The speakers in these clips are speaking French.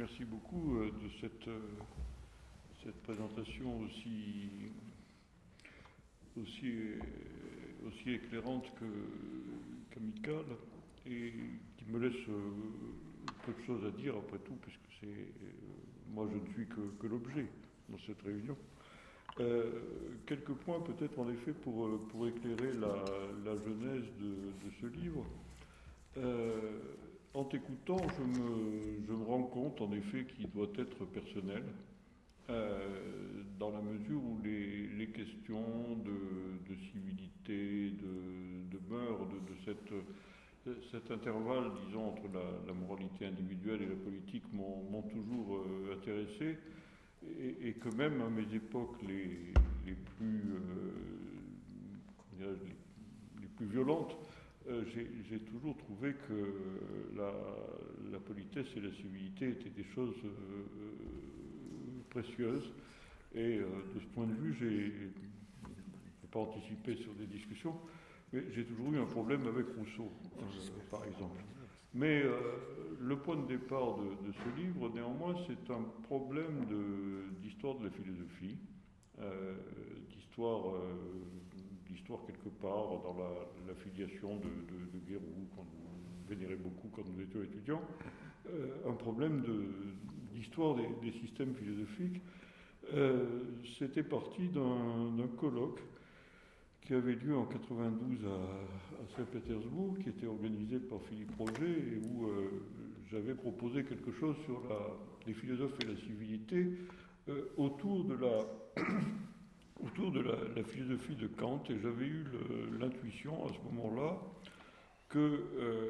Merci beaucoup de cette présentation aussi éclairante qu'amicale et qui me laisse peu de choses à dire après tout, puisque moi je ne suis que l'objet dans cette réunion. Quelques points peut-être en effet pour éclairer la genèse de ce livre. En t'écoutant, je me rends compte en effet qu'il doit être personnel, dans la mesure où les questions de civilité, de mœurs, de cet intervalle, disons, entre la moralité individuelle et la politique m'ont toujours intéressé, et que même à mes époques les plus violentes, j'ai toujours trouvé que la politesse et la civilité étaient des choses précieuses. Et de ce point de vue, je ne vais pas anticiper sur des discussions, mais j'ai toujours eu un problème avec Rousseau, par exemple. Mais le point de départ de ce livre, néanmoins, c'est un problème d'histoire de la philosophie, d'histoire quelque part dans la filiation de Guéroult, qu'on vénérait beaucoup quand nous étions étudiants, un problème d'histoire des systèmes philosophiques. C'était parti d'un colloque qui avait lieu en 92 à Saint-Pétersbourg, qui était organisé par Philippe Roger, et où j'avais proposé quelque chose sur les philosophes et la civilité autour de la philosophie de Kant, et j'avais eu l'intuition à ce moment-là que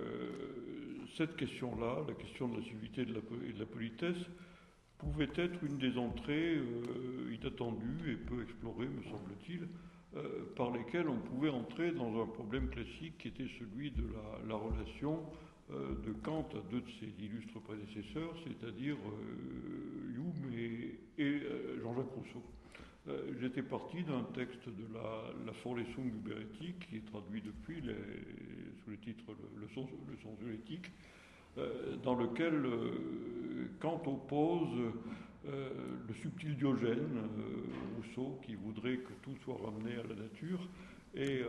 cette question-là, la question de la civilité et de la politesse, pouvait être une des entrées inattendues et peu explorées, me semble-t-il, par lesquelles on pouvait entrer dans un problème classique qui était celui de la relation de Kant à deux de ses illustres prédécesseurs, c'est-à-dire Hume et Jean-Jacques Rousseau. J'étais parti d'un texte de la Vorlesung über Ethik, qui est traduit depuis sous le titre Leçons sur l'éthique, dans lequel Kant oppose le subtil Diogène, Rousseau, qui voudrait que tout soit ramené à la nature, et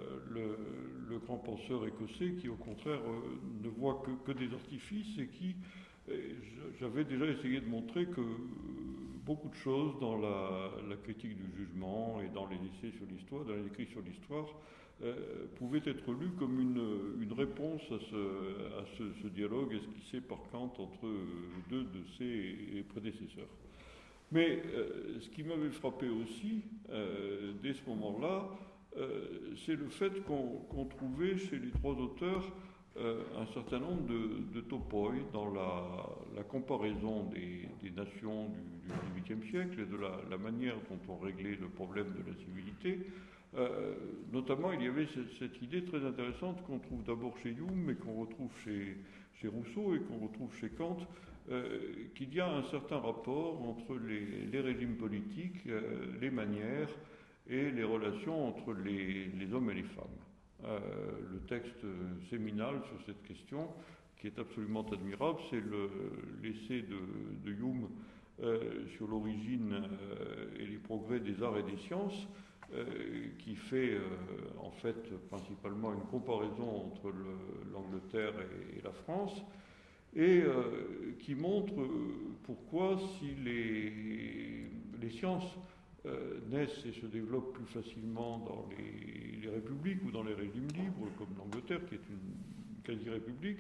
le grand penseur écossais qui, au contraire, ne voit que des artifices, et qui, j'avais déjà essayé de montrer que beaucoup de choses dans la critique du jugement et dans les essais sur l'histoire, dans les écrits sur l'histoire, pouvaient être lues comme une réponse à ce dialogue esquissé par Kant entre deux de ses prédécesseurs. Mais ce qui m'avait frappé aussi, dès ce moment-là, c'est le fait qu'on trouvait chez les trois auteurs un certain nombre de topoi dans la comparaison des nations du XVIIIe siècle et de la manière dont on réglait le problème de la civilité. Notamment, il y avait cette idée très intéressante qu'on trouve d'abord chez Hume, mais qu'on retrouve chez Rousseau et qu'on retrouve chez Kant, qu'il y a un certain rapport entre les régimes politiques, les manières et les relations entre les hommes et les femmes. Le texte séminal sur cette question, qui est absolument admirable, c'est l'essai de Hume sur l'origine et les progrès des arts et des sciences, qui fait en fait principalement une comparaison entre l'Angleterre et la France, et qui montre pourquoi si les sciences naissent et se développent plus facilement dans les républiques ou dans les régimes libres, comme l'Angleterre, qui est une quasi-république,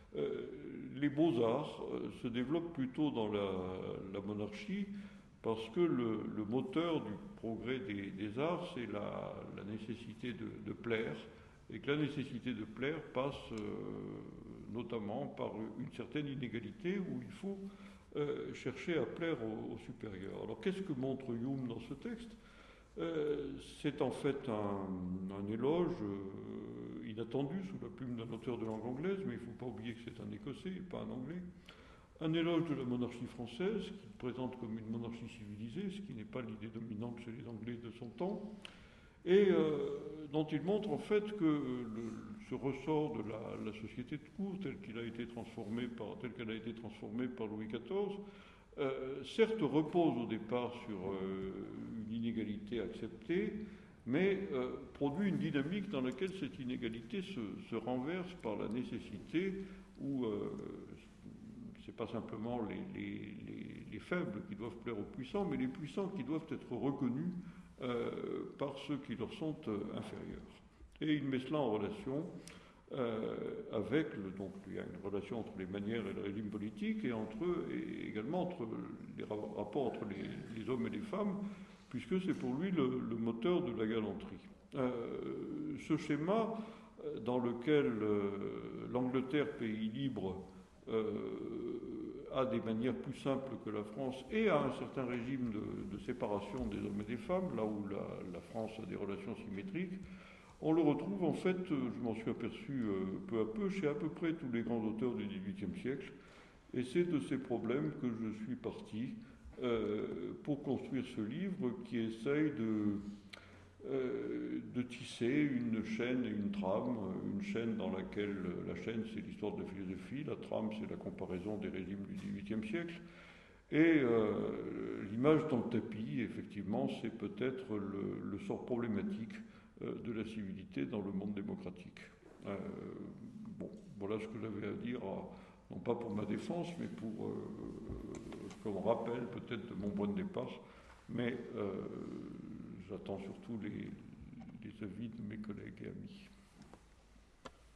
les beaux-arts se développent plutôt dans la monarchie, parce que le moteur du progrès des arts, c'est la nécessité de plaire, et que la nécessité de plaire passe notamment par une certaine inégalité où il faut chercher à plaire aux supérieurs. Alors qu'est-ce que montre Hume dans ce texte ? C'est en fait un éloge inattendu sous la plume d'un auteur de langue anglaise, mais il ne faut pas oublier que c'est un Écossais et pas un Anglais. Un éloge de la monarchie française, qu'il présente comme une monarchie civilisée, ce qui n'est pas l'idée dominante chez les Anglais de son temps, et dont il montre en fait que ce ressort de la société de cour tel qu'elle a été transformée par Louis XIV, certes repose au départ sur une inégalité acceptée, mais produit une dynamique dans laquelle cette inégalité se renverse par la nécessité où c'est pas simplement les faibles qui doivent plaire aux puissants, mais les puissants qui doivent être reconnus par ceux qui leur sont inférieurs. Et il met cela en relation avec, donc il y a une relation entre les manières et le régime politique, et également entre les rapports entre les hommes et les femmes, puisque c'est pour lui le moteur de la galanterie. Ce schéma dans lequel l'Angleterre, pays libre, a des manières plus simples que la France et a un certain régime de séparation des hommes et des femmes, là où la France a des relations symétriques, on le retrouve en fait, je m'en suis aperçu peu à peu, chez à peu près tous les grands auteurs du XVIIIe siècle, et c'est de ces problèmes que je suis parti pour construire ce livre qui essaye de tisser une chaîne et une trame, une chaîne dans laquelle la chaîne c'est l'histoire de la philosophie, la trame c'est la comparaison des régimes du XVIIIe siècle, et l'image dans le tapis, effectivement, c'est peut-être le sort problématique de la civilité dans le monde démocratique. Bon, voilà ce que j'avais à dire, non pas pour ma défense, mais pour comme rappel peut-être de mon point de départ, mais j'attends surtout les avis de mes collègues et amis.